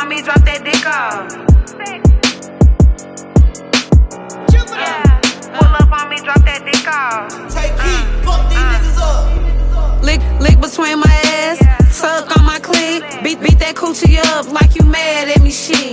on me, drop that dick off. Yeah, pull up on me, drop that dick off. Take heat, fuck these niggas up. Lick between my ass, suck on my clit. Beat that coochie up like you mad at me, shit.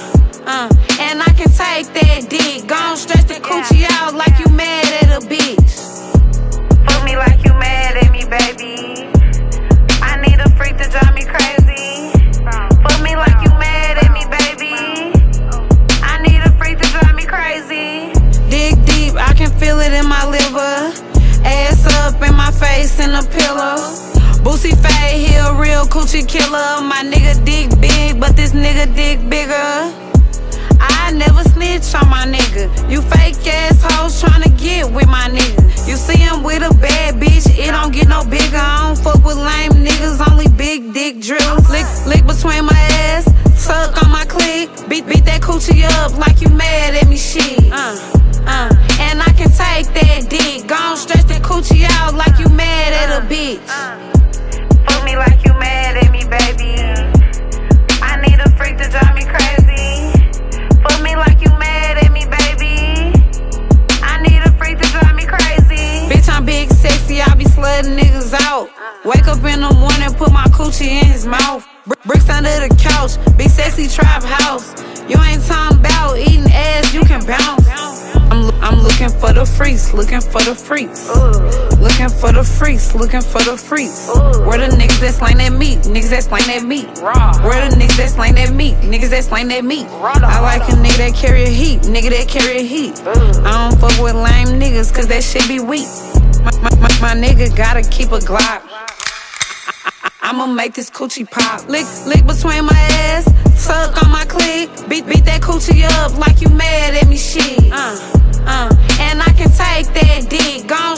And I can take that dick. Gon' stretch that coochie out like you mad at a bitch. Fuck me like you mad at me, baby. I need a freak to drive me crazy. Fuck me like you mad at me, baby. I need a freak to drive me crazy. Dig deep, I can feel it in my liver. Ass up in my face in a pillow. Boosie Faye, he a real coochie killer. My nigga dick big, but this nigga dick bigger. I never snitch on my nigga. You fake ass hoes tryna get with my nigga. You see him with a bad bitch, it don't get no bigger. I don't fuck with lame niggas, only big dick drills. Lick between my ass, suck on my clit. Beat that coochie up like you mad at me, shit. And I can take that dick. Gon' stretch that coochie out like you mad at a bitch. Fuck me like you mad at me, baby. I need a freak to drive me crazy. Fuck me like you mad at me, baby. I need a freak to drive me crazy. Bitch, I'm big sexy, I be slutting niggas out. Wake up in the morning, put my coochie in his mouth. Bricks under the couch, big sexy trap house. You ain't talking about eating ass, you can bounce. I'm looking for the freaks, looking for the freaks. Looking for the freaks, looking for the freaks. Where the niggas that slang that meat, niggas that slang that meat. Where the niggas that slang that meat, niggas that slang that meat. I like a nigga that carry a heat, nigga that carry a heat. I don't fuck with lame niggas, cause that shit be weak. My nigga gotta keep a Glock. I'ma make this coochie pop. Lick between my ass, suck on my clit. Beat that coochie up like you mad at me, shit. And I can take that dick. Gon'